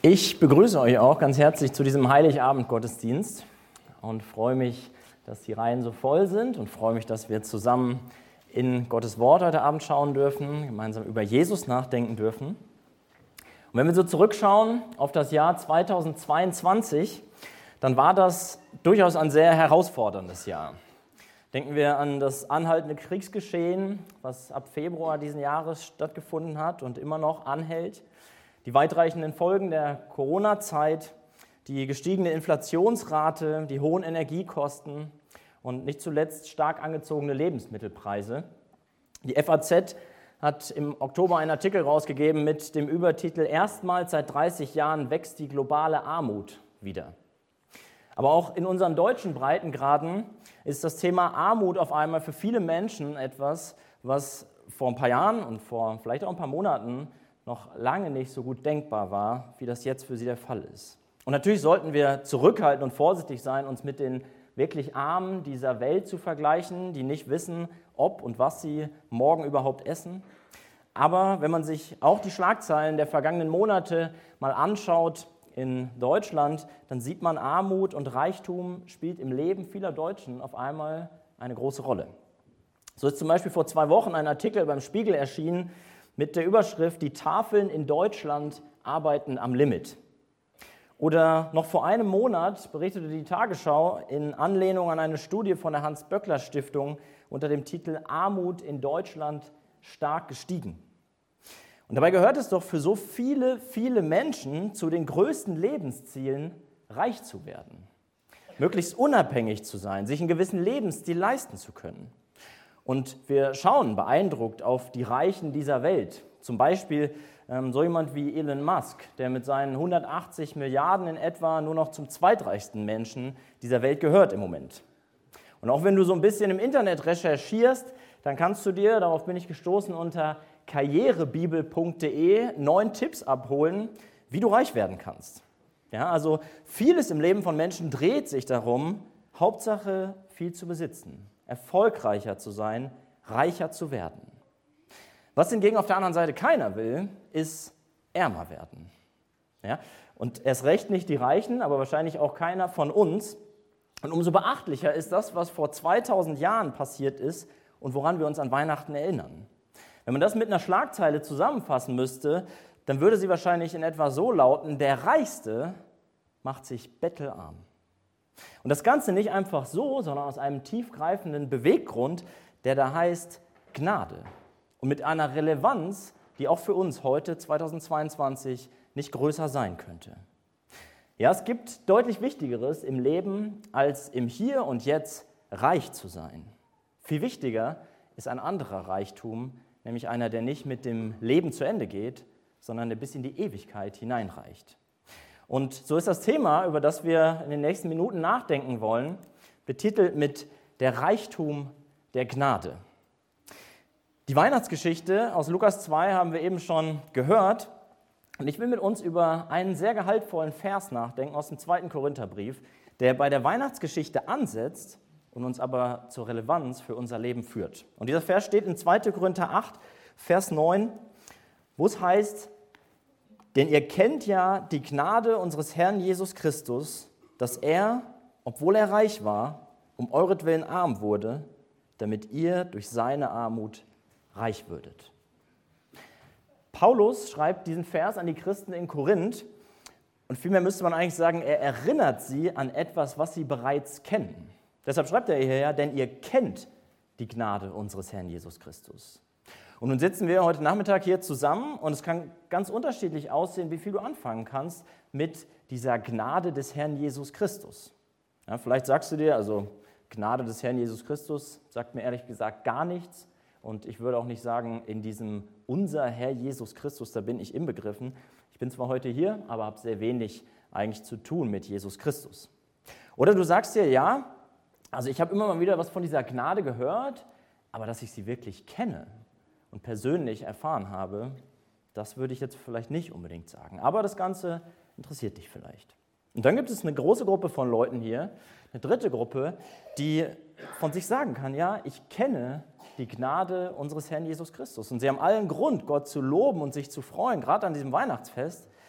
Ich begrüße euch auch ganz herzlich zu diesem Heiligabend-Gottesdienst und freue mich, dass die Reihen so voll sind und freue mich, dass wir zusammen in Gottes Wort heute Abend schauen dürfen, gemeinsam über Jesus nachdenken dürfen. Und wenn wir so zurückschauen auf das Jahr 2022, dann war das durchaus ein sehr herausforderndes Jahr. Denken wir an das anhaltende Kriegsgeschehen, was ab Februar diesen Jahres stattgefunden hat und immer noch anhält. Die weitreichenden Folgen der Corona-Zeit, die gestiegene Inflationsrate, die hohen Energiekosten und nicht zuletzt stark angezogene Lebensmittelpreise. Die FAZ hat im Oktober einen Artikel rausgegeben mit dem Übertitel „Erstmals seit 30 Jahren wächst die globale Armut wieder". Aber auch in unseren deutschen Breitengraden ist das Thema Armut auf einmal für viele Menschen etwas, was vor ein paar Jahren und vor vielleicht auch ein paar Monaten noch lange nicht so gut denkbar war, wie das jetzt für sie der Fall ist. Und natürlich sollten wir zurückhaltend und vorsichtig sein, uns mit den wirklich Armen dieser Welt zu vergleichen, die nicht wissen, ob und was sie morgen überhaupt essen. Aber wenn man sich auch die Schlagzeilen der vergangenen Monate mal anschaut in Deutschland, dann sieht man, Armut und Reichtum spielt im Leben vieler Deutschen auf einmal eine große Rolle. So ist zum Beispiel vor 2 Wochen ein Artikel beim Spiegel erschienen, mit der Überschrift „Die Tafeln in Deutschland arbeiten am Limit". Oder noch vor einem Monat berichtete die Tagesschau in Anlehnung an eine Studie von der Hans-Böckler-Stiftung unter dem Titel „Armut in Deutschland stark gestiegen". Und dabei gehört es doch für so viele, viele Menschen zu den größten Lebenszielen, reich zu werden, möglichst unabhängig zu sein, sich einen gewissen Lebensstil leisten zu können. Und wir schauen beeindruckt auf die Reichen dieser Welt. Zum Beispiel so jemand wie Elon Musk, der mit seinen 180 Milliarden in etwa nur noch zum zweitreichsten Menschen dieser Welt gehört im Moment. Und auch wenn du so ein bisschen im Internet recherchierst, dann kannst du dir, darauf bin ich gestoßen, unter karrierebibel.de 9 Tipps abholen, wie du reich werden kannst. Ja, also vieles im Leben von Menschen dreht sich darum, Hauptsache viel zu besitzen, erfolgreicher zu sein, reicher zu werden. Was hingegen auf der anderen Seite keiner will, ist ärmer werden. Ja? Und erst recht nicht die Reichen, aber wahrscheinlich auch keiner von uns. Und umso beachtlicher ist das, was vor 2000 Jahren passiert ist und woran wir uns an Weihnachten erinnern. Wenn man das mit einer Schlagzeile zusammenfassen müsste, dann würde sie wahrscheinlich in etwa so lauten: Der Reichste macht sich bettelarm. Und das Ganze nicht einfach so, sondern aus einem tiefgreifenden Beweggrund, der da heißt Gnade. Und mit einer Relevanz, die auch für uns heute, 2022, nicht größer sein könnte. Ja, es gibt deutlich Wichtigeres im Leben, als im Hier und Jetzt reich zu sein. Viel wichtiger ist ein anderer Reichtum, nämlich einer, der nicht mit dem Leben zu Ende geht, sondern der bis in die Ewigkeit hineinreicht. Und so ist das Thema, über das wir in den nächsten Minuten nachdenken wollen, betitelt mit „Der Reichtum der Gnade". Die Weihnachtsgeschichte aus Lukas 2 haben wir eben schon gehört. Und ich will mit uns über einen sehr gehaltvollen Vers nachdenken aus dem 2. Korintherbrief, der bei der Weihnachtsgeschichte ansetzt und uns aber zur Relevanz für unser Leben führt. Und dieser Vers steht in 2. Korinther 8, Vers 9, wo es heißt: „Denn ihr kennt ja die Gnade unseres Herrn Jesus Christus, dass er, obwohl er reich war, um euretwillen arm wurde, damit ihr durch seine Armut reich würdet." Paulus schreibt diesen Vers an die Christen in Korinth und vielmehr müsste man eigentlich sagen, er erinnert sie an etwas, was sie bereits kennen. Deshalb schreibt er hierher: „Denn ihr kennt die Gnade unseres Herrn Jesus Christus." Und nun sitzen wir heute Nachmittag hier zusammen und es kann ganz unterschiedlich aussehen, wie viel du anfangen kannst mit dieser Gnade des Herrn Jesus Christus. Ja, vielleicht sagst du dir, also Gnade des Herrn Jesus Christus sagt mir ehrlich gesagt gar nichts und ich würde auch nicht sagen, in diesem unser Herr Jesus Christus, da bin ich inbegriffen. Ich bin zwar heute hier, aber habe sehr wenig eigentlich zu tun mit Jesus Christus. Oder du sagst dir, ja, also ich habe immer mal wieder was von dieser Gnade gehört, aber dass ich sie wirklich kenne und persönlich erfahren habe, das würde ich jetzt vielleicht nicht unbedingt sagen. Aber das Ganze interessiert dich vielleicht. Und dann gibt es eine große Gruppe von Leuten hier, eine dritte Gruppe, die von sich sagen kann, ja, ich kenne die Gnade unseres Herrn Jesus Christus. Und sie haben allen Grund, Gott zu loben und sich zu freuen, gerade an diesem Weihnachtsfest.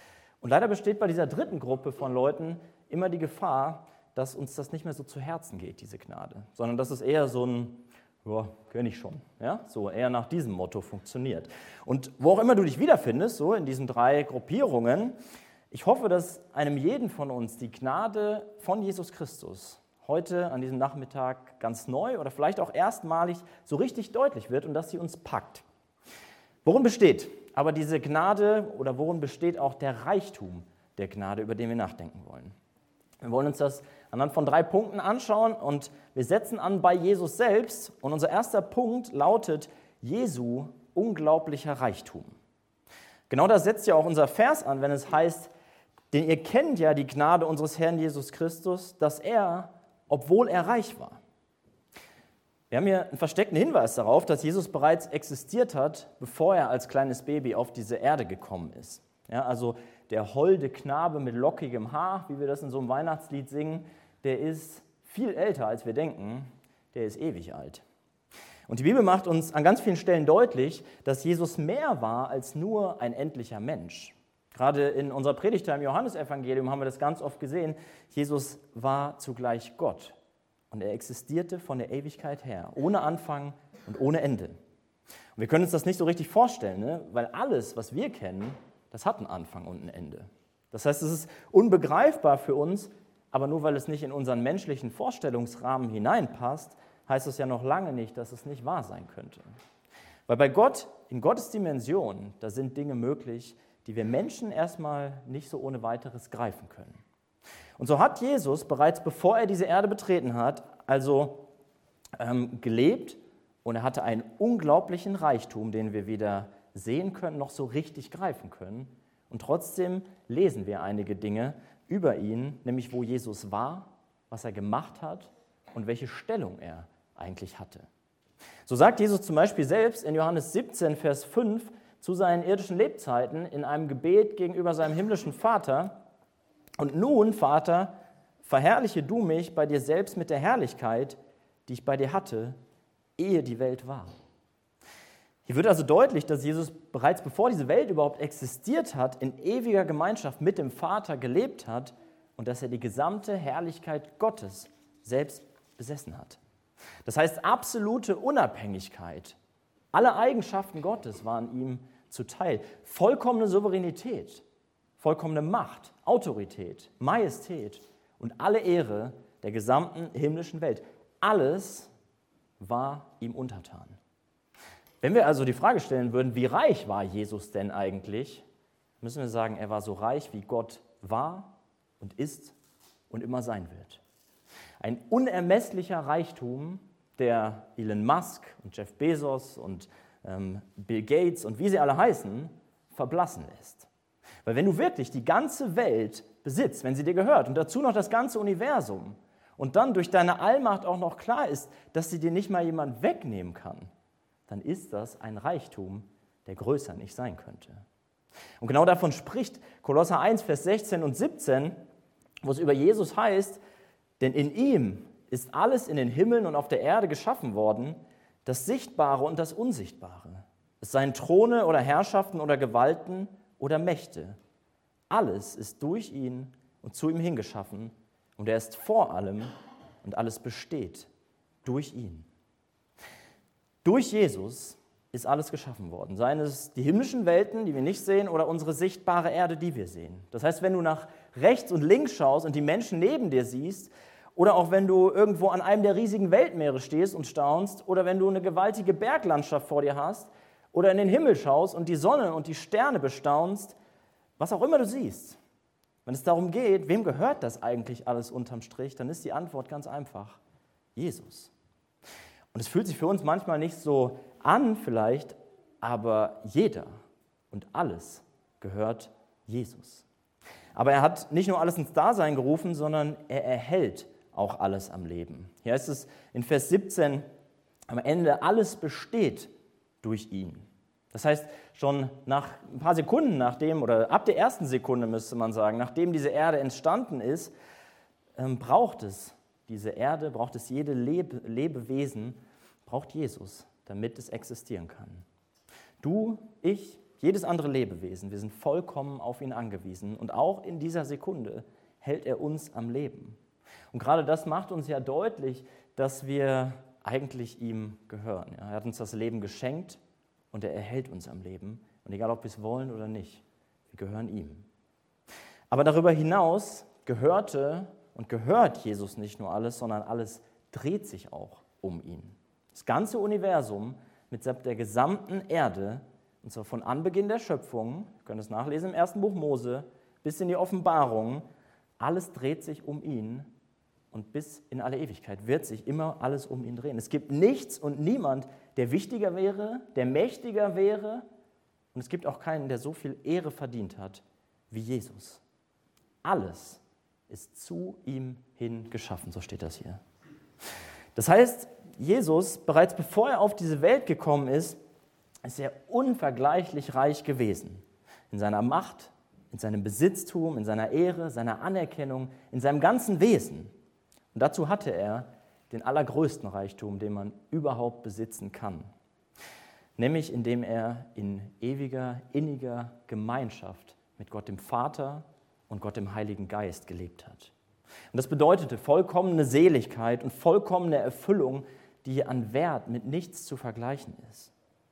Und leider besteht bei dieser dritten Gruppe von Leuten immer die Gefahr, dass uns das nicht mehr so zu Herzen geht, diese Gnade, sondern dass es eher so ein, ja, kenne ich schon, ja, so eher nach diesem Motto funktioniert. Und wo auch immer du dich wiederfindest, so in diesen 3 Gruppierungen, ich hoffe, dass einem jeden von uns die Gnade von Jesus Christus heute an diesem Nachmittag ganz neu oder vielleicht auch erstmalig so richtig deutlich wird und dass sie uns packt. Worin besteht aber diese Gnade oder worin besteht auch der Reichtum der Gnade, über den wir nachdenken wollen? Wir wollen uns das anhand von 3 Punkten anschauen und wir setzen an bei Jesus selbst. Und unser erster Punkt lautet Jesu unglaublicher Reichtum. Genau das setzt ja auch unser Vers an, wenn es heißt, denn ihr kennt ja die Gnade unseres Herrn Jesus Christus, dass er, obwohl er reich war. Wir haben hier einen versteckten Hinweis darauf, dass Jesus bereits existiert hat, bevor er als kleines Baby auf diese Erde gekommen ist. Ja, also der holde Knabe mit lockigem Haar, wie wir das in so einem Weihnachtslied singen, der ist viel älter, als wir denken, der ist ewig alt. Und die Bibel macht uns an ganz vielen Stellen deutlich, dass Jesus mehr war als nur ein endlicher Mensch. Gerade in unserer Predigt im Johannesevangelium haben wir das ganz oft gesehen. Jesus war zugleich Gott und er existierte von der Ewigkeit her, ohne Anfang und ohne Ende. Und wir können uns das nicht so richtig vorstellen, ne? Weil alles, was wir kennen, das hat einen Anfang und ein Ende. Das heißt, es ist unbegreifbar für uns, aber nur weil es nicht in unseren menschlichen Vorstellungsrahmen hineinpasst, heißt es ja noch lange nicht, dass es nicht wahr sein könnte. Weil bei Gott, in Gottes Dimension, da sind Dinge möglich, die wir Menschen erstmal nicht so ohne weiteres greifen können. Und so hat Jesus bereits bevor er diese Erde betreten hat, also gelebt und er hatte einen unglaublichen Reichtum, den wir weder sehen können noch so richtig greifen können. Und trotzdem lesen wir einige Dinge über ihn, nämlich wo Jesus war, was er gemacht hat und welche Stellung er eigentlich hatte. So sagt Jesus zum Beispiel selbst in Johannes 17, Vers 5, zu seinen irdischen Lebzeiten in einem Gebet gegenüber seinem himmlischen Vater: Und nun, Vater, verherrliche du mich bei dir selbst mit der Herrlichkeit, die ich bei dir hatte, ehe die Welt war. Hier wird also deutlich, dass Jesus bereits bevor diese Welt überhaupt existiert hat, in ewiger Gemeinschaft mit dem Vater gelebt hat und dass er die gesamte Herrlichkeit Gottes selbst besessen hat. Das heißt, absolute Unabhängigkeit, alle Eigenschaften Gottes waren ihm zuteil. Vollkommene Souveränität, vollkommene Macht, Autorität, Majestät und alle Ehre der gesamten himmlischen Welt. Alles war ihm untertan. Wenn wir also die Frage stellen würden, wie reich war Jesus denn eigentlich, müssen wir sagen, er war so reich, wie Gott war und ist und immer sein wird. Ein unermesslicher Reichtum, der Elon Musk und Jeff Bezos und Bill Gates und wie sie alle heißen, verblassen lässt. Weil wenn du wirklich die ganze Welt besitzt, wenn sie dir gehört und dazu noch das ganze Universum und dann durch deine Allmacht auch noch klar ist, dass sie dir nicht mal jemand wegnehmen kann, dann ist das ein Reichtum, der größer nicht sein könnte. Und genau davon spricht Kolosser 1, Vers 16 und 17, wo es über Jesus heißt, denn in ihm ist alles in den Himmeln und auf der Erde geschaffen worden, das Sichtbare und das Unsichtbare. Es seien Throne oder Herrschaften oder Gewalten oder Mächte. Alles ist durch ihn und zu ihm hingeschaffen und er ist vor allem und alles besteht durch ihn. Durch Jesus ist alles geschaffen worden, seien es die himmlischen Welten, die wir nicht sehen, oder unsere sichtbare Erde, die wir sehen. Das heißt, wenn du nach rechts und links schaust und die Menschen neben dir siehst, oder auch wenn du irgendwo an einem der riesigen Weltmeere stehst und staunst, oder wenn du eine gewaltige Berglandschaft vor dir hast, oder in den Himmel schaust und die Sonne und die Sterne bestaunst, was auch immer du siehst, wenn es darum geht, wem gehört das eigentlich alles unterm Strich, dann ist die Antwort ganz einfach: Jesus. Und es fühlt sich für uns manchmal nicht so an vielleicht, aber jeder und alles gehört Jesus. Aber er hat nicht nur alles ins Dasein gerufen, sondern er erhält auch alles am Leben. Hier heißt es in Vers 17, am Ende: alles besteht durch ihn. Das heißt, schon nach ein paar Sekunden nachdem, oder ab der ersten Sekunde müsste man sagen, nachdem diese Erde entstanden ist, braucht es diese Erde, braucht es jede Lebewesen, braucht Jesus, damit es existieren kann. Du, ich jedes andere Lebewesen. Wir sind vollkommen auf ihn angewiesen. Und auch in dieser Sekunde hält er uns am Leben. Und gerade das macht uns ja deutlich, dass wir eigentlich ihm gehören. Er hat uns das Leben geschenkt und er erhält uns am Leben. Und egal, ob wir es wollen oder nicht, wir gehören ihm. Aber darüber hinaus gehörte und gehört Jesus nicht nur alles, sondern alles dreht sich auch um ihn. Das ganze Universum mitsamt der gesamten Erde, und zwar von Anbeginn der Schöpfung, wir können es nachlesen im 1. Buch Mose, bis in die Offenbarung, alles dreht sich um ihn und bis in alle Ewigkeit wird sich immer alles um ihn drehen. Es gibt nichts und niemand, der wichtiger wäre, der mächtiger wäre, und es gibt auch keinen, der so viel Ehre verdient hat wie Jesus. Alles ist zu ihm hin geschaffen, so steht das hier. Das heißt, Jesus, bereits bevor er auf diese Welt gekommen ist er unvergleichlich reich gewesen. In seiner Macht, in seinem Besitztum, in seiner Ehre, seiner Anerkennung, in seinem ganzen Wesen. Und dazu hatte er den allergrößten Reichtum, den man überhaupt besitzen kann. Nämlich indem er in ewiger, inniger Gemeinschaft mit Gott dem Vater und Gott dem Heiligen Geist gelebt hat. Und das bedeutete vollkommene Seligkeit und vollkommene Erfüllung, die an Wert mit nichts zu vergleichen ist.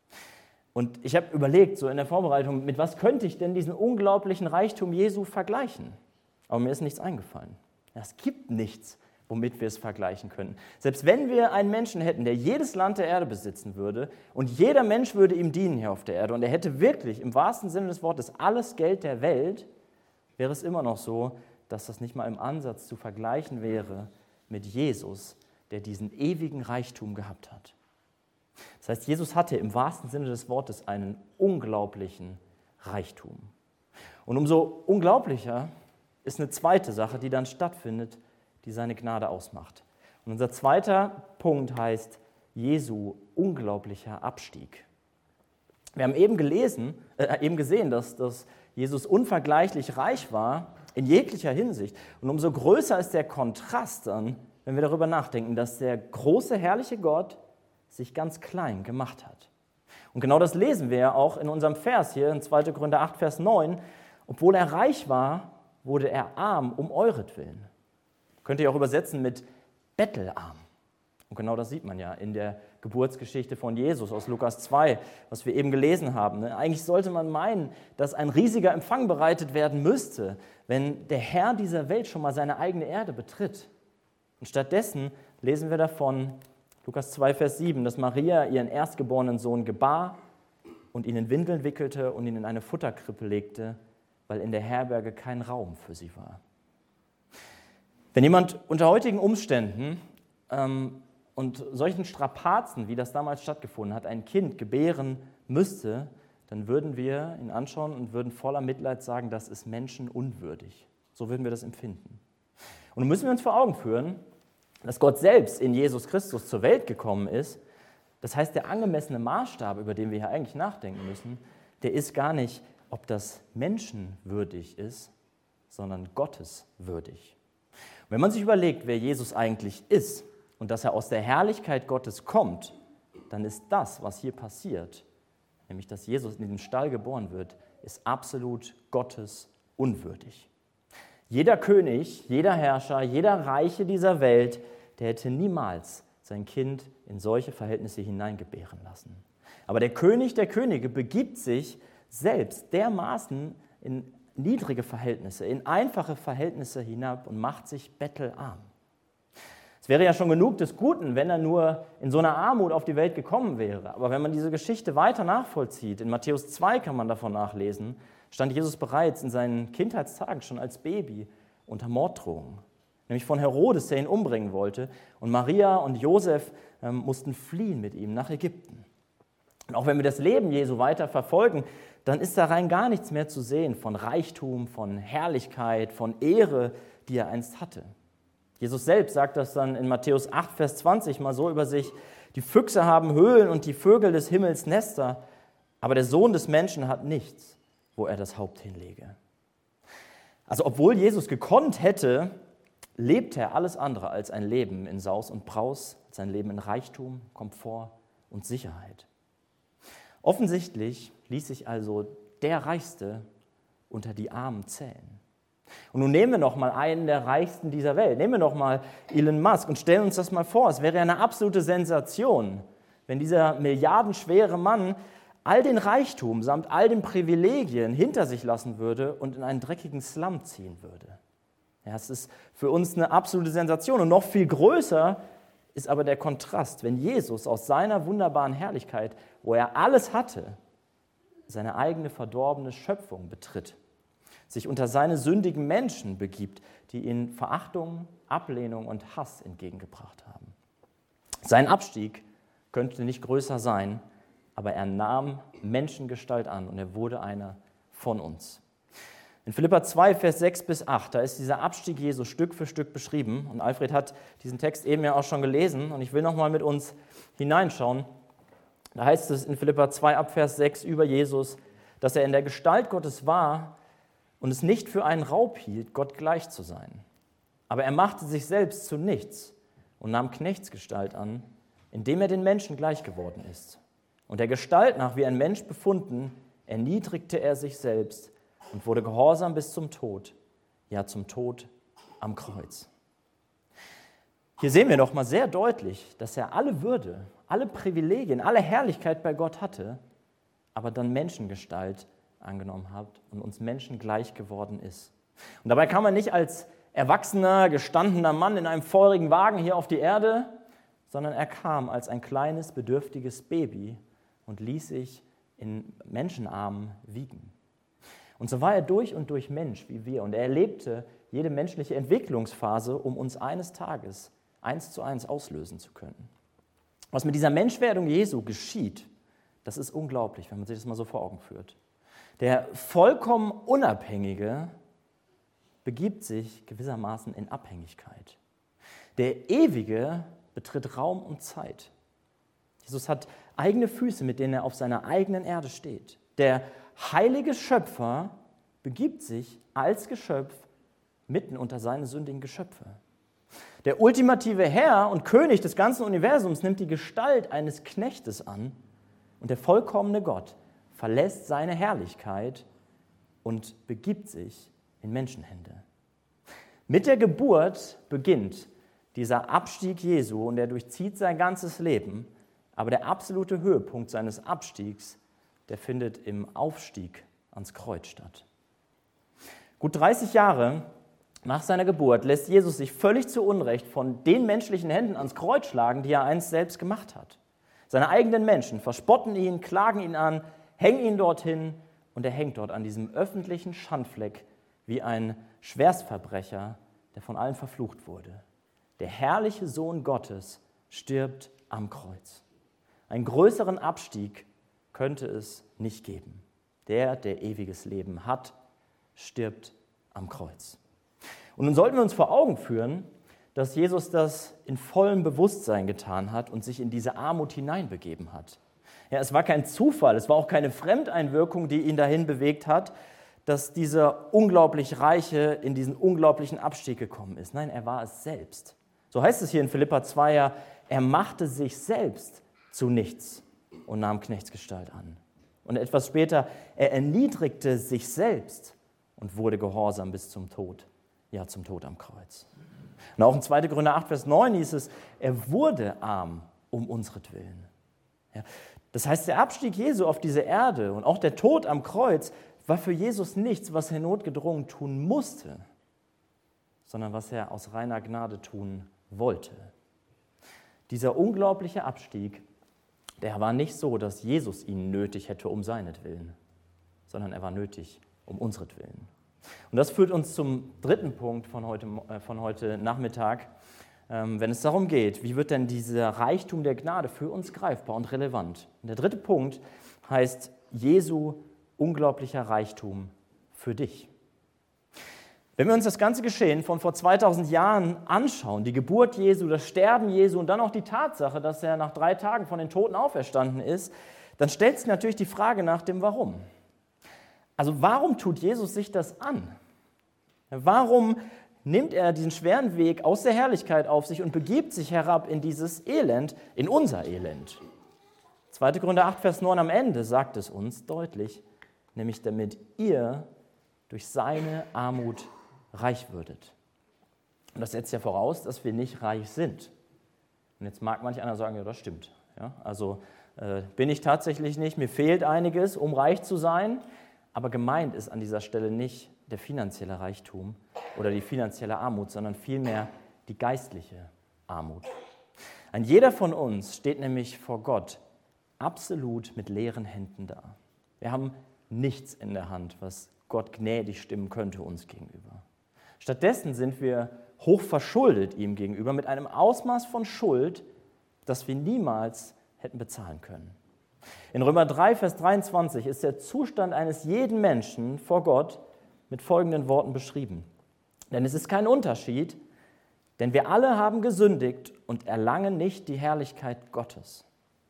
Und ich habe überlegt, so in der Vorbereitung, mit was könnte ich denn diesen unglaublichen Reichtum Jesu vergleichen? Aber mir ist nichts eingefallen. Es gibt nichts, womit wir es vergleichen können. Selbst wenn wir einen Menschen hätten, der jedes Land der Erde besitzen würde und jeder Mensch würde ihm dienen hier auf der Erde und er hätte wirklich im wahrsten Sinne des Wortes alles Geld der Welt, wäre es immer noch so, dass das nicht mal im Ansatz zu vergleichen wäre mit Jesus, der diesen ewigen Reichtum gehabt hat. Das heißt, Jesus hatte im wahrsten Sinne des Wortes einen unglaublichen Reichtum. Und umso unglaublicher ist eine zweite Sache, die dann stattfindet, die seine Gnade ausmacht. Und unser zweiter Punkt heißt Jesu unglaublicher Abstieg. Wir haben eben gesehen, dass Jesus unvergleichlich reich war in jeglicher Hinsicht. Und umso größer ist der Kontrast dann, wenn wir darüber nachdenken, dass der große, herrliche Gott sich ganz klein gemacht hat. Und genau das lesen wir ja auch in unserem Vers hier, in 2. Korinther 8, Vers 9. Obwohl er reich war, wurde er arm um euretwillen. Könnt ihr auch übersetzen mit bettelarm. Und genau das sieht man ja in der Geburtsgeschichte von Jesus aus Lukas 2, was wir eben gelesen haben. Eigentlich sollte man meinen, dass ein riesiger Empfang bereitet werden müsste, wenn der Herr dieser Welt schon mal seine eigene Erde betritt. Und stattdessen lesen wir davon, Lukas 2, Vers 7, dass Maria ihren erstgeborenen Sohn gebar und ihn in Windeln wickelte und ihn in eine Futterkrippe legte, weil in der Herberge kein Raum für sie war. Wenn jemand unter heutigen Umständen und solchen Strapazen, wie das damals stattgefunden hat, ein Kind gebären müsste, dann würden wir ihn anschauen und würden voller Mitleid sagen, das ist menschenunwürdig. So würden wir das empfinden. Und nun müssen wir uns vor Augen führen, dass Gott selbst in Jesus Christus zur Welt gekommen ist. Das heißt, der angemessene Maßstab, über den wir hier eigentlich nachdenken müssen, der ist gar nicht, ob das menschenwürdig ist, sondern gotteswürdig. Und wenn man sich überlegt, wer Jesus eigentlich ist und dass er aus der Herrlichkeit Gottes kommt, dann ist das, was hier passiert, nämlich dass Jesus in diesem Stall geboren wird, ist absolut gottesunwürdig. Jeder König, jeder Herrscher, jeder Reiche dieser Welt, der hätte niemals sein Kind in solche Verhältnisse hineingebären lassen. Aber der König der Könige begibt sich selbst dermaßen in niedrige Verhältnisse, in einfache Verhältnisse hinab und macht sich bettelarm. Es wäre ja schon genug des Guten, wenn er nur in so einer Armut auf die Welt gekommen wäre. Aber wenn man diese Geschichte weiter nachvollzieht, in Matthäus 2 kann man davon nachlesen, stand Jesus bereits in seinen Kindheitstagen schon als Baby unter Morddrohungen. Nämlich von Herodes, der ihn umbringen wollte. Und Maria und Josef mussten fliehen mit ihm nach Ägypten. Und auch wenn wir das Leben Jesu weiter verfolgen, dann ist da rein gar nichts mehr zu sehen von Reichtum, von Herrlichkeit, von Ehre, die er einst hatte. Jesus selbst sagt das dann in Matthäus 8, Vers 20 mal so über sich: Die Füchse haben Höhlen und die Vögel des Himmels Nester, aber der Sohn des Menschen hat nichts, wo er das Haupt hinlege. Also obwohl Jesus gekonnt hätte, lebt er alles andere als ein Leben in Saus und Braus, als ein Leben in Reichtum, Komfort und Sicherheit. Offensichtlich ließ sich also der Reichste unter die Armen zählen. Und nun nehmen wir noch mal einen der Reichsten dieser Welt. Nehmen wir noch mal Elon Musk und stellen uns das mal vor. Es wäre eine absolute Sensation, wenn dieser milliardenschwere Mann all den Reichtum samt all den Privilegien hinter sich lassen würde und in einen dreckigen Slum ziehen würde. Ja, es ist für uns eine absolute Sensation. Und noch viel größer ist aber der Kontrast, wenn Jesus aus seiner wunderbaren Herrlichkeit, wo er alles hatte, seine eigene verdorbene Schöpfung betritt, sich unter seine sündigen Menschen begibt, die ihm Verachtung, Ablehnung und Hass entgegengebracht haben. Sein Abstieg könnte nicht größer sein, aber er nahm Menschengestalt an und er wurde einer von uns. In Philipper 2, Vers 6 bis 8, da ist dieser Abstieg Jesu Stück für Stück beschrieben. Und Alfred hat diesen Text eben ja auch schon gelesen. Und ich will nochmal mit uns hineinschauen. Da heißt es in Philipper 2, ab Vers 6 über Jesus, dass er in der Gestalt Gottes war und es nicht für einen Raub hielt, Gott gleich zu sein. Aber er machte sich selbst zu nichts und nahm Knechtsgestalt an, indem er den Menschen gleich geworden ist. Und der Gestalt nach wie ein Mensch befunden, erniedrigte er sich selbst und wurde gehorsam bis zum Tod, ja zum Tod am Kreuz. Hier sehen wir nochmal sehr deutlich, dass er alle Würde, alle Privilegien, alle Herrlichkeit bei Gott hatte, aber dann Menschengestalt angenommen hat und uns Menschen gleich geworden ist. Und dabei kam er nicht als erwachsener, gestandener Mann in einem feurigen Wagen hier auf die Erde, sondern er kam als ein kleines, bedürftiges Baby und ließ sich in Menschenarmen wiegen. Und so war er durch und durch Mensch wie wir. Und er erlebte jede menschliche Entwicklungsphase, um uns eines Tages 1:1 auslösen zu können. Was mit dieser Menschwerdung Jesu geschieht, das ist unglaublich, wenn man sich das mal so vor Augen führt. Der vollkommen Unabhängige begibt sich gewissermaßen in Abhängigkeit. Der Ewige betritt Raum und Zeit. Jesus hat eigene Füße, mit denen er auf seiner eigenen Erde steht. Der heilige Schöpfer begibt sich als Geschöpf mitten unter seine sündigen Geschöpfe. Der ultimative Herr und König des ganzen Universums nimmt die Gestalt eines Knechtes an und der vollkommene Gott verlässt seine Herrlichkeit und begibt sich in Menschenhände. Mit der Geburt beginnt dieser Abstieg Jesu und er durchzieht sein ganzes Leben, aber der absolute Höhepunkt seines Abstiegs, der findet im Aufstieg ans Kreuz statt. Gut 30 Jahre nach seiner Geburt lässt Jesus sich völlig zu Unrecht von den menschlichen Händen ans Kreuz schlagen, die er einst selbst gemacht hat. Seine eigenen Menschen verspotten ihn, klagen ihn an, hängen ihn dorthin und er hängt dort an diesem öffentlichen Schandfleck wie ein Schwerstverbrecher, der von allen verflucht wurde. Der herrliche Sohn Gottes stirbt am Kreuz. Einen größeren Abstieg könnte es nicht geben. Der ewiges Leben hat, stirbt am Kreuz. Und nun sollten wir uns vor Augen führen, dass Jesus das in vollem Bewusstsein getan hat und sich in diese Armut hineinbegeben hat. Ja, es war kein Zufall, es war auch keine Fremdeinwirkung, die ihn dahin bewegt hat, dass dieser unglaublich Reiche in diesen unglaublichen Abstieg gekommen ist. Nein, er war es selbst. So heißt es hier in Philipper 2 ja, er machte sich selbst zu nichts und nahm Knechtsgestalt an. Und etwas später, er erniedrigte sich selbst und wurde gehorsam bis zum Tod, ja zum Tod am Kreuz. Und auch in 2. Korinther 8, Vers 9 hieß es, er wurde arm um unsretwillen. Ja, das heißt, der Abstieg Jesu auf diese Erde und auch der Tod am Kreuz war für Jesus nichts, was er notgedrungen tun musste, sondern was er aus reiner Gnade tun wollte. Dieser unglaubliche Abstieg, der war nicht so, dass Jesus ihn nötig hätte um seinetwillen, sondern er war nötig um unsretwillen. Und das führt uns zum dritten Punkt von heute Nachmittag, wenn es darum geht, wie wird denn dieser Reichtum der Gnade für uns greifbar und relevant. Und der dritte Punkt heißt Jesu unglaublicher Reichtum für dich. Wenn wir uns das ganze Geschehen von vor 2000 Jahren anschauen, die Geburt Jesu, das Sterben Jesu und dann auch die Tatsache, dass er nach 3 Tagen von den Toten auferstanden ist, dann stellt sich natürlich die Frage nach dem Warum. Also warum tut Jesus sich das an? Warum nimmt er diesen schweren Weg aus der Herrlichkeit auf sich und begibt sich herab in dieses Elend, in unser Elend? 2. Korinther 8, Vers 9 am Ende sagt es uns deutlich, nämlich damit ihr durch seine Armut reich würdet. Und das setzt ja voraus, dass wir nicht reich sind. Und jetzt mag manch einer sagen, ja, das stimmt. Ja, also bin ich tatsächlich nicht, mir fehlt einiges, um reich zu sein. Aber gemeint ist an dieser Stelle nicht der finanzielle Reichtum oder die finanzielle Armut, sondern vielmehr die geistliche Armut. Ein jeder von uns steht nämlich vor Gott absolut mit leeren Händen da. Wir haben nichts in der Hand, was Gott gnädig stimmen könnte uns gegenüber. Stattdessen sind wir hoch verschuldet ihm gegenüber mit einem Ausmaß von Schuld, das wir niemals hätten bezahlen können. In Römer 3, Vers 23 ist der Zustand eines jeden Menschen vor Gott mit folgenden Worten beschrieben. Denn es ist kein Unterschied, denn wir alle haben gesündigt und erlangen nicht die Herrlichkeit Gottes.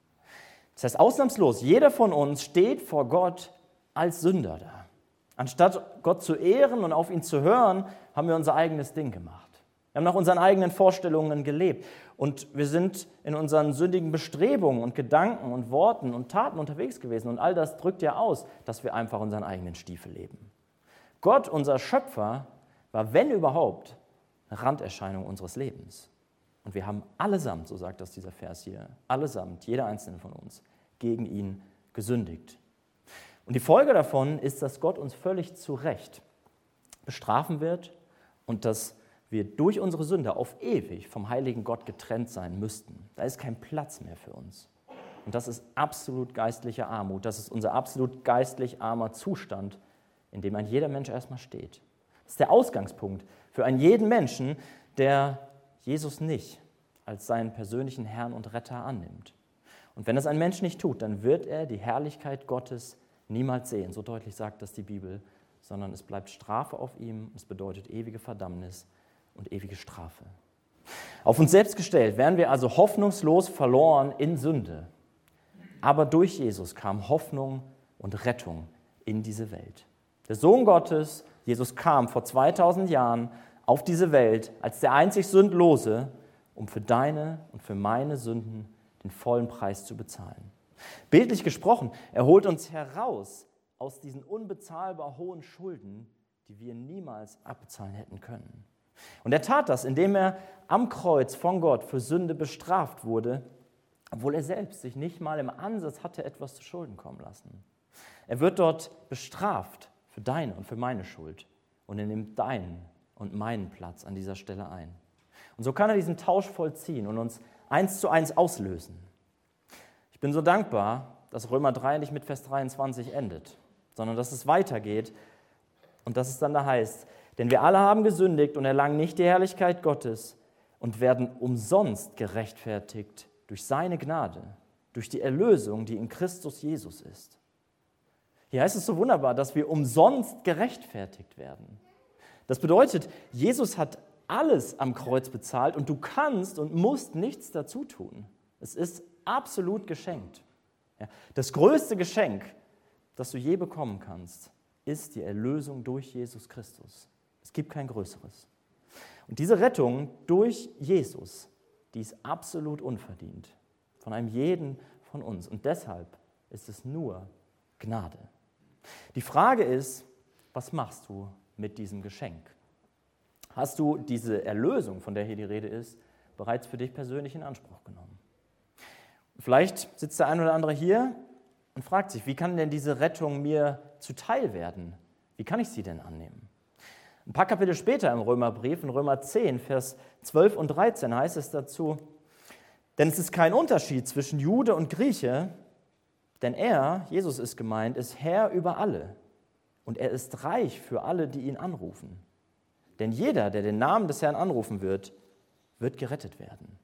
Das heißt, ausnahmslos, jeder von uns steht vor Gott als Sünder da. Anstatt Gott zu ehren und auf ihn zu hören, haben wir unser eigenes Ding gemacht. Wir haben nach unseren eigenen Vorstellungen gelebt und wir sind in unseren sündigen Bestrebungen und Gedanken und Worten und Taten unterwegs gewesen. Und all das drückt ja aus, dass wir einfach unseren eigenen Stiefel leben. Gott, unser Schöpfer, war, wenn überhaupt, eine Randerscheinung unseres Lebens. Und wir haben allesamt, so sagt das dieser Vers hier, allesamt, jeder einzelne von uns, gegen ihn gesündigt. Und die Folge davon ist, dass Gott uns völlig zu Recht bestrafen wird und dass wir durch unsere Sünde auf ewig vom heiligen Gott getrennt sein müssten. Da ist kein Platz mehr für uns. Und das ist absolut geistliche Armut. Das ist unser absolut geistlich armer Zustand, in dem ein jeder Mensch erstmal steht. Das ist der Ausgangspunkt für einen jeden Menschen, der Jesus nicht als seinen persönlichen Herrn und Retter annimmt. Und wenn das ein Mensch nicht tut, dann wird er die Herrlichkeit Gottes niemals sehen. So deutlich sagt das die Bibel, sondern es bleibt Strafe auf ihm. Es bedeutet ewige Verdammnis und ewige Strafe. Auf uns selbst gestellt wären wir also hoffnungslos verloren in Sünde. Aber durch Jesus kam Hoffnung und Rettung in diese Welt. Der Sohn Gottes, Jesus, kam vor 2000 Jahren auf diese Welt als der einzig Sündlose, um für deine und für meine Sünden den vollen Preis zu bezahlen. Bildlich gesprochen, er holt uns heraus aus diesen unbezahlbar hohen Schulden, die wir niemals abbezahlen hätten können. Und er tat das, indem er am Kreuz von Gott für Sünde bestraft wurde, obwohl er selbst sich nicht mal im Ansatz hatte, etwas zu Schulden kommen lassen. Er wird dort bestraft für deine und für meine Schuld und er nimmt deinen und meinen Platz an dieser Stelle ein. Und so kann er diesen Tausch vollziehen und uns 1:1 auslösen. Ich bin so dankbar, dass Römer 3 nicht mit Vers 23 endet, sondern dass es weitergeht und dass es dann da heißt, denn wir alle haben gesündigt und erlangen nicht die Herrlichkeit Gottes und werden umsonst gerechtfertigt durch seine Gnade, durch die Erlösung, die in Christus Jesus ist. Hier heißt es so wunderbar, dass wir umsonst gerechtfertigt werden. Das bedeutet, Jesus hat alles am Kreuz bezahlt und du kannst und musst nichts dazu tun. Es ist absolut geschenkt. Ja, das größte Geschenk, das du je bekommen kannst, ist die Erlösung durch Jesus Christus. Es gibt kein größeres. Und diese Rettung durch Jesus, die ist absolut unverdient von einem jeden von uns. Und deshalb ist es nur Gnade. Die Frage ist, was machst du mit diesem Geschenk? Hast du diese Erlösung, von der hier die Rede ist, bereits für dich persönlich in Anspruch genommen? Vielleicht sitzt der ein oder andere hier und fragt sich, wie kann denn diese Rettung mir zuteil werden? Wie kann ich sie denn annehmen? Ein paar Kapitel später im Römerbrief, in Römer 10, Vers 12 und 13 heißt es dazu, denn es ist kein Unterschied zwischen Jude und Grieche, denn er, Jesus ist gemeint, ist Herr über alle und er ist reich für alle, die ihn anrufen. Denn jeder, der den Namen des Herrn anrufen wird, wird gerettet werden.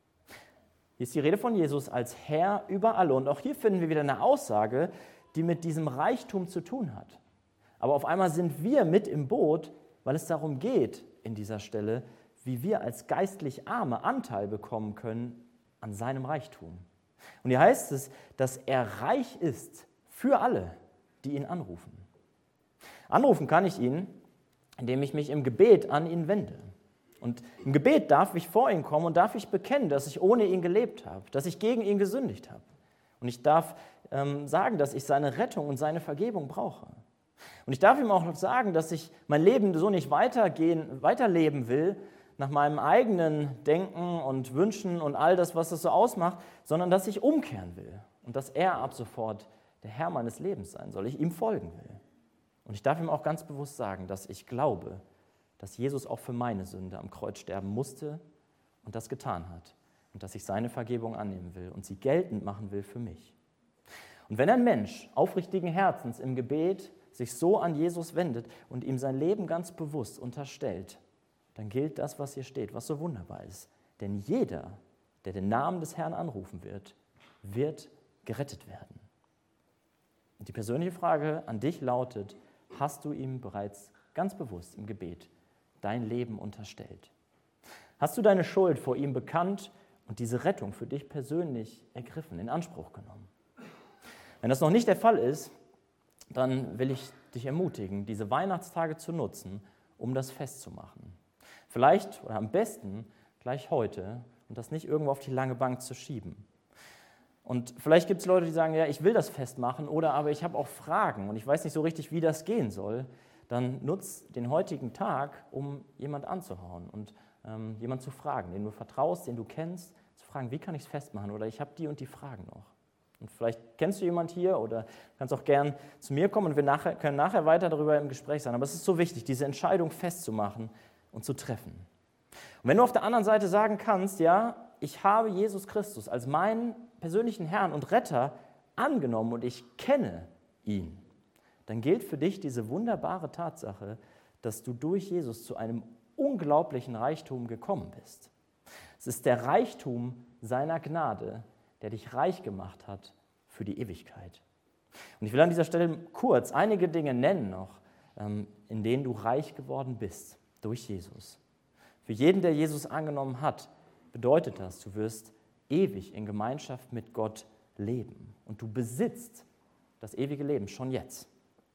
Hier ist die Rede von Jesus als Herr über alle. Und auch hier finden wir wieder eine Aussage, die mit diesem Reichtum zu tun hat. Aber auf einmal sind wir mit im Boot, weil es darum geht, in dieser Stelle, wie wir als geistlich Arme Anteil bekommen können an seinem Reichtum. Und hier heißt es, dass er reich ist für alle, die ihn anrufen. Anrufen kann ich ihn, indem ich mich im Gebet an ihn wende. Und im Gebet darf ich vor ihn kommen und darf ich bekennen, dass ich ohne ihn gelebt habe, dass ich gegen ihn gesündigt habe. Und ich darf sagen, dass ich seine Rettung und seine Vergebung brauche. Und ich darf ihm auch noch sagen, dass ich mein Leben so nicht weiterleben will, nach meinem eigenen Denken und Wünschen und all das, was es so ausmacht, sondern dass ich umkehren will und dass er ab sofort der Herr meines Lebens sein soll, ich ihm folgen will. Und ich darf ihm auch ganz bewusst sagen, dass ich glaube, dass Jesus auch für meine Sünde am Kreuz sterben musste und das getan hat und dass ich seine Vergebung annehmen will und sie geltend machen will für mich. Und wenn ein Mensch aufrichtigen Herzens im Gebet sich so an Jesus wendet und ihm sein Leben ganz bewusst unterstellt, dann gilt das, was hier steht, was so wunderbar ist. Denn jeder, der den Namen des Herrn anrufen wird, wird gerettet werden. Und die persönliche Frage an dich lautet, hast du ihm bereits ganz bewusst im Gebet dein Leben unterstellt? Hast du deine Schuld vor ihm bekannt und diese Rettung für dich persönlich ergriffen, in Anspruch genommen? Wenn das noch nicht der Fall ist, dann will ich dich ermutigen, diese Weihnachtstage zu nutzen, um das festzumachen. Vielleicht oder am besten gleich heute und das nicht irgendwo auf die lange Bank zu schieben. Und vielleicht gibt es Leute, die sagen, ja, ich will das festmachen oder aber ich habe auch Fragen und ich weiß nicht so richtig, wie das gehen soll. Dann nutz den heutigen Tag, um jemand anzuhauen und jemand zu fragen, den du vertraust, den du kennst, zu fragen, wie kann ich es festmachen oder ich habe die und die Fragen noch. Und vielleicht kennst du jemand hier oder kannst auch gern zu mir kommen und wir können nachher weiter darüber im Gespräch sein. Aber es ist so wichtig, diese Entscheidung festzumachen und zu treffen. Und wenn du auf der anderen Seite sagen kannst, ja, ich habe Jesus Christus als meinen persönlichen Herrn und Retter angenommen und ich kenne ihn, dann gilt für dich diese wunderbare Tatsache, dass du durch Jesus zu einem unglaublichen Reichtum gekommen bist. Es ist der Reichtum seiner Gnade, der dich reich gemacht hat für die Ewigkeit. Und ich will an dieser Stelle kurz einige Dinge nennen noch, in denen du reich geworden bist durch Jesus. Für jeden, der Jesus angenommen hat, bedeutet das, du wirst ewig in Gemeinschaft mit Gott leben. Und du besitzt das ewige Leben schon jetzt.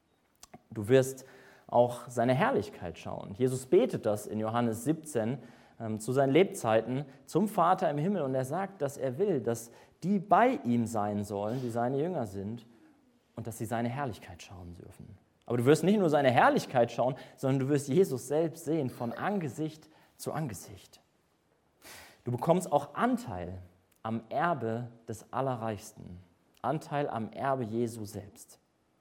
Du wirst auch seine Herrlichkeit schauen. Jesus betet das in Johannes 17 zu seinen Lebzeiten zum Vater im Himmel und er sagt, dass er will, dass die bei ihm sein sollen, die seine Jünger sind und dass sie seine Herrlichkeit schauen dürfen. Aber du wirst nicht nur seine Herrlichkeit schauen, sondern du wirst Jesus selbst sehen von Angesicht zu Angesicht. Du bekommst auch Anteil am Erbe des Allerreichsten, Anteil am Erbe Jesu selbst.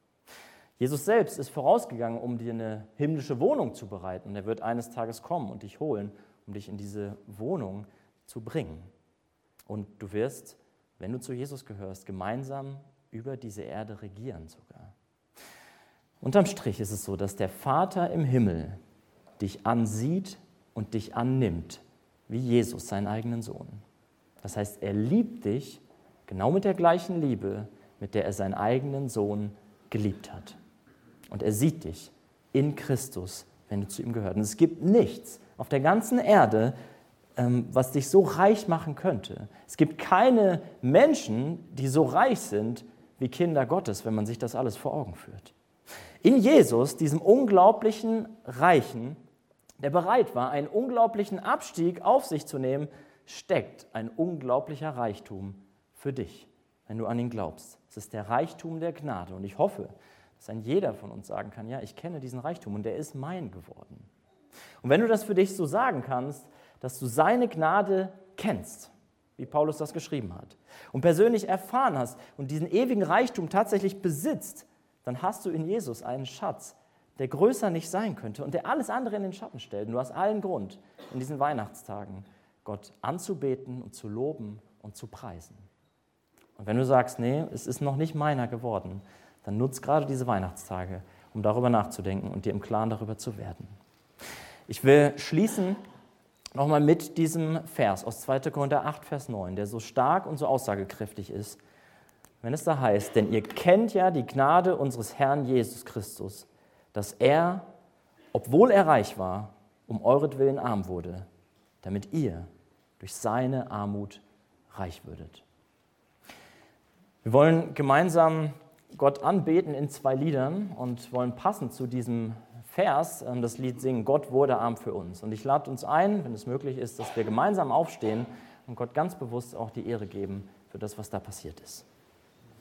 Jesus selbst ist vorausgegangen, um dir eine himmlische Wohnung zu bereiten. Und er wird eines Tages kommen und dich holen, um dich in diese Wohnung zu bringen. Und du wirst, wenn du zu Jesus gehörst, gemeinsam über diese Erde regieren sogar. Unterm Strich ist es so, dass der Vater im Himmel dich ansieht und dich annimmt, wie Jesus, seinen eigenen Sohn. Das heißt, er liebt dich genau mit der gleichen Liebe, mit der er seinen eigenen Sohn geliebt hat. Und er sieht dich in Christus, wenn du zu ihm gehörst. Und es gibt nichts auf der ganzen Erde, was dich so reich machen könnte. Es gibt keine Menschen, die so reich sind wie Kinder Gottes, wenn man sich das alles vor Augen führt. In Jesus, diesem unglaublichen Reichen, der bereit war, einen unglaublichen Abstieg auf sich zu nehmen, steckt ein unglaublicher Reichtum für dich, wenn du an ihn glaubst. Es ist der Reichtum der Gnade und ich hoffe, dass ein jeder von uns sagen kann, ja, ich kenne diesen Reichtum und der ist mein geworden. Und wenn du das für dich so sagen kannst, dass du seine Gnade kennst, wie Paulus das geschrieben hat, und persönlich erfahren hast und diesen ewigen Reichtum tatsächlich besitzt, dann hast du in Jesus einen Schatz, der größer nicht sein könnte und der alles andere in den Schatten stellt. Und du hast allen Grund, in diesen Weihnachtstagen Gott anzubeten und zu loben und zu preisen. Und wenn du sagst, nee, es ist noch nicht meiner geworden, dann nutz gerade diese Weihnachtstage, um darüber nachzudenken und dir im Klaren darüber zu werden. Ich will schließen nochmal mit diesem Vers aus 2. Korinther 8, Vers 9, der so stark und so aussagekräftig ist, wenn es da heißt, denn ihr kennt ja die Gnade unseres Herrn Jesus Christus, dass er, obwohl er reich war, um euretwillen arm wurde, damit ihr durch seine Armut reich würdet. Wir wollen gemeinsam Gott anbeten in 2 Liedern und wollen passend zu diesem Vers das Lied singen, Gott wurde arm für uns. Und ich lade uns ein, wenn es möglich ist, dass wir gemeinsam aufstehen und Gott ganz bewusst auch die Ehre geben für das, was da passiert ist.